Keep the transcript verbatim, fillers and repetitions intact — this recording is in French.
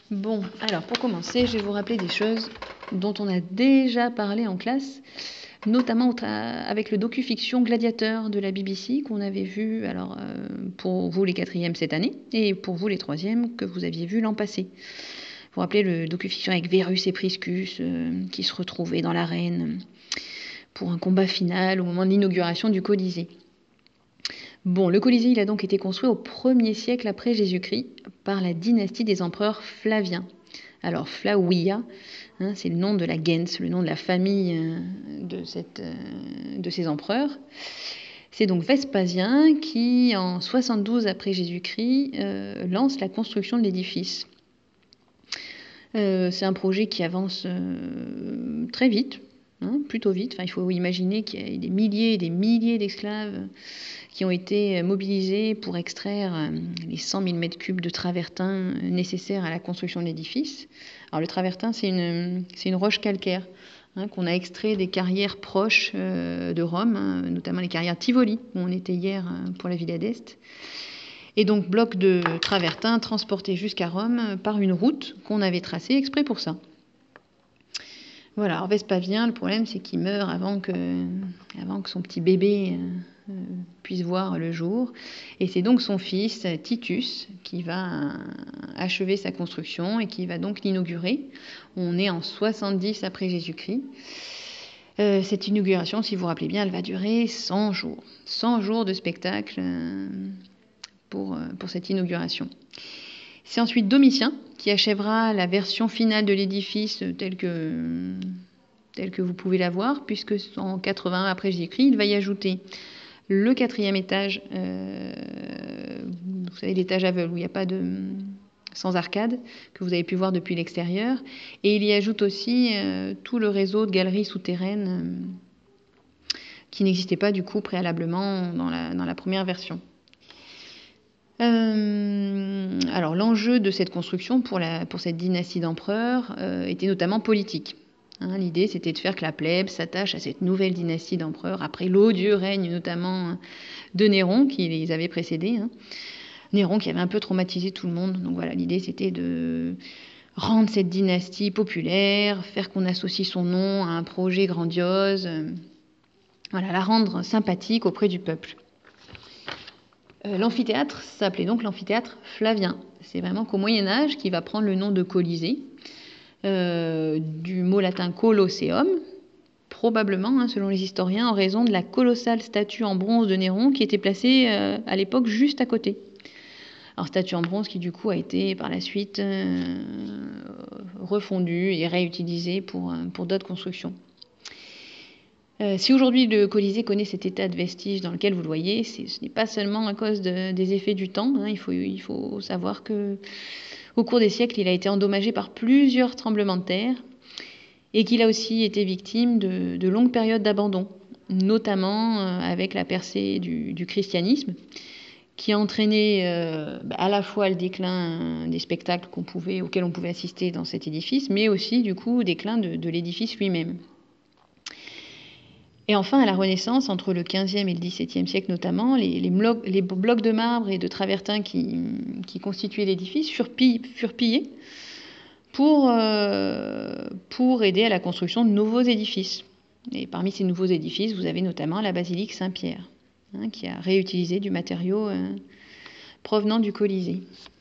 Bon, alors pour commencer, je vais vous rappeler des choses dont on a déjà parlé en classe, notamment avec le docu-fiction Gladiateur de la B B C qu'on avait vu alors, euh, pour vous les quatrièmes cette année et pour vous les troisièmes que vous aviez vu l'an passé. Vous vous rappelez le docu-fiction avec Verus et Priscus euh, qui se retrouvaient dans l'arène pour un combat final au moment de l'inauguration du Colisée. Bon, le Colisée il a donc été construit au premier siècle après Jésus-Christ par la dynastie des empereurs Flaviens. Alors Flavia, hein, c'est le nom de la gens, le nom de la famille euh, de, cette, euh, de ces empereurs. C'est donc Vespasien qui, en soixante-douze après Jésus-Christ, euh, lance la construction de l'édifice. Euh, c'est un projet qui avance euh, très vite, hein, plutôt vite. Enfin, il faut imaginer qu'il y a des milliers et des milliers d'esclaves qui ont été mobilisés pour extraire les cent mille mètres cubes de travertin nécessaires à la construction de l'édifice. Alors le travertin, c'est une, c'est une roche calcaire hein, qu'on a extrait des carrières proches euh, de Rome, hein, notamment les carrières Tivoli, où on était hier euh, pour la Villa d'Este. Et donc bloc de travertin transporté jusqu'à Rome par une route qu'on avait tracée exprès pour ça. Voilà, alors Vespasien, le problème c'est qu'il meurt avant que, avant que son petit bébé euh, puisse voir le jour. Et c'est donc son fils Titus qui va achever sa construction et qui va donc l'inaugurer. On est en soixante-dix après Jésus-Christ. Euh, cette inauguration, si vous vous rappelez bien, elle va durer cent jours. cent jours de spectacle euh, pour, pour cette inauguration. C'est ensuite Domitien qui achèvera la version finale de l'édifice telle que, telle que vous pouvez la voir, puisque en quatre-vingts après Jésus-Christ, il va y ajouter le quatrième étage, euh, vous savez l'étage aveugle où il n'y a pas de sans arcade, que vous avez pu voir depuis l'extérieur, et il y ajoute aussi euh, tout le réseau de galeries souterraines euh, qui n'existait pas du coup préalablement dans la, dans la première version. Euh, alors l'enjeu de cette construction pour, la, pour cette dynastie d'empereurs euh, était notamment politique. Hein, l'idée c'était de faire que la plèbe s'attache à cette nouvelle dynastie d'empereurs après l'odieux règne notamment de Néron qui les avait précédés. Hein. Néron qui avait un peu traumatisé tout le monde. Donc voilà, l'idée c'était de rendre cette dynastie populaire, faire qu'on associe son nom à un projet grandiose, euh, voilà, la rendre sympathique auprès du peuple. L'amphithéâtre s'appelait donc l'amphithéâtre Flavien. C'est vraiment qu'au Moyen-Âge qu'il va prendre le nom de Colisée, euh, du mot latin colosseum, probablement, hein, selon les historiens, en raison de la colossale statue en bronze de Néron qui était placée euh, à l'époque juste à côté. Alors statue en bronze qui du coup a été par la suite euh, refondue et réutilisée pour, pour d'autres constructions. Euh, si aujourd'hui le Colisée connaît cet état de vestige dans lequel vous le voyez, ce n'est pas seulement à cause de, des effets du temps. Hein, il, faut, il faut savoir que au cours des siècles, il a été endommagé par plusieurs tremblements de terre et qu'il a aussi été victime de, de longues périodes d'abandon, notamment euh, avec la percée du, du christianisme, qui a entraîné euh, à la fois le déclin des spectacles qu'on pouvait, auxquels on pouvait assister dans cet édifice, mais aussi du coup, le déclin de, de l'édifice lui-même. Et enfin, à la Renaissance, entre le quinzième et le dix-septième siècle notamment, les, les, blocs, les blocs de marbre et de travertin qui, qui constituaient l'édifice furent, furent pillés pour, euh, pour aider à la construction de nouveaux édifices. Et parmi ces nouveaux édifices, vous avez notamment la basilique Saint-Pierre, hein, qui a réutilisé du matériau euh, provenant du Colisée.